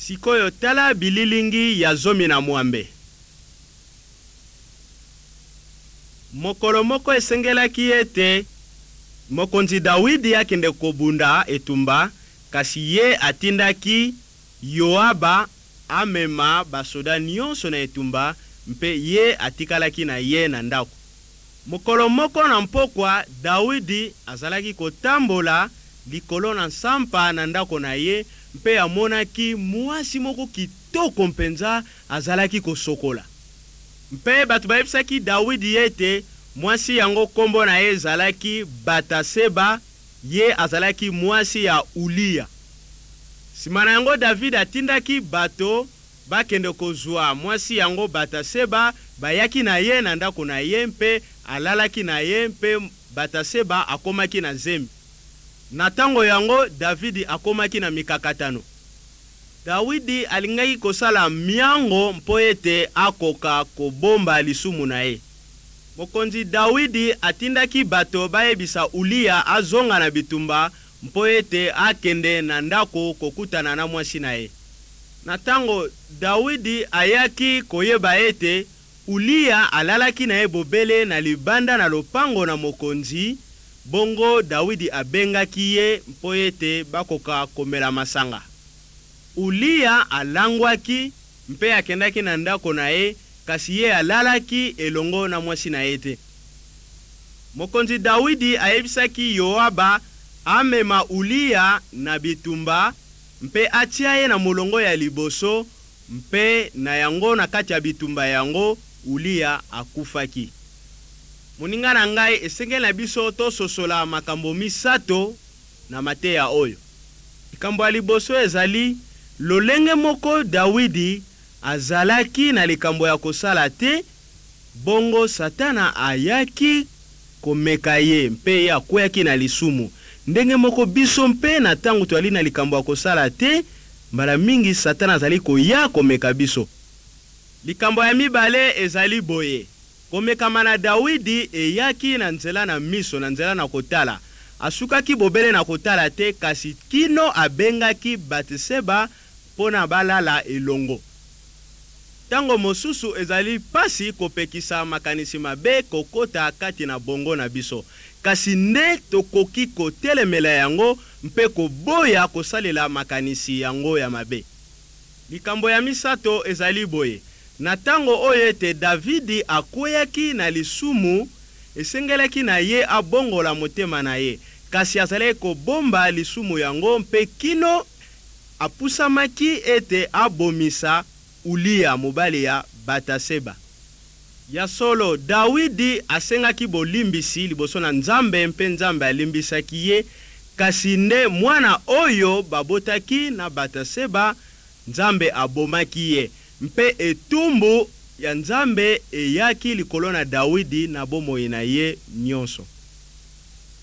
Sikoyo tala bililingi ya zomi na mwambe. Mokolo moko esengelaki ete mokonzi Dawidi akende kobunda etumba, kasi ye atindaki Yoaba amema basoda nyonso na etumba, mpe ye atikalaki na ye na ndako. Mokolo moko na mpokwa Dawidi azalaki kotambola likolo na nsampa na ndako na ye, mpe amonaki mwasi moko kitoko mpenza azalaki kosokola. Mpe batu bayebisaki Dawidi ete mwasi yango kombo na ye ezalaki Bataseba, ye azalaki mwasi ya Ulia. Simana yango David atindaki bato bakende kozwa mwasi yango Bataseba, bayaki na ye na ndako na ye, mpe alalaki na ye, mpe Bataseba akomaki na zembi. Na tango yango David akomaki na mikakatano. Dawidi alingaki kosala miango mpo ete akoka kobomba lisumu na ye. Mokonzi Dawidi atindaki bato bayebisa Ulia azonga na bitumba mpo ete akende na ndako kokutana na mwasi na ye. Na tango Dawidi ayaki koyeba ete Ulia alalaki na ye bobele na libanda na lopango na mokonzi, bongo Dawidi abengaki ye mpo ete bakoka komela masanga. Ulia alangwaki mpe akendaki na ndako na ye, kasi ye alalaki elongo na mwasi na ye te. Mokonzi Dawidi ayebisaki Yoaba amema Ulia na bitumba, mpe atia ye na molongo ya liboso, mpe na yango na kati ya bitumba yango Ulia akufaki. Moninga na ngai esengeli na biso tososola makambo misato na mateya oyo. Likambo ya liboso ezali lolenge moko Dawidi azalaki na likambo ya kosala te, bongo Satana ayaki komeka ye mpe ye akweyaki na lisumu. Ndenge moko biso mpe na tango twali na likambo ya kosala te, mbala mingi Satana azali koya komeka biso. Likambo ya mibale ezali boye. Komekama na Dawidi eyaki na nzela na miso, na nzela na kotala. Asukaki bobele na kotala te, kasi kino abengaki Batseba pona balala elongo. Tango mosusu ezali pasi kopekisa makanisi mabe kokota kati na bongo na biso. Kasi nde tokoki kotelemela yango mpe koboya kosalela makanisi yango ya mabe. Likambo ya misato ezali boye. Na tango oyo ete Davidi akweyaki na lisumu, esengelaki na ye abongola motema na ye, kasi azalaki kobomba lisumu yango mpe kino apusamaki ete abomisa Ulia mobali ya Bataseba. Ya solo Dawidi asengaki bolimbisi liboso na Nzambe, mpe Nzambe alimbisaki ye, kasi nde mwana oyo babotaki na Bataseba Nzambe abomaki ye, mpe etumbu ya Nzambe eyaki likolo na Dawidi na bomoi na ye nyonso.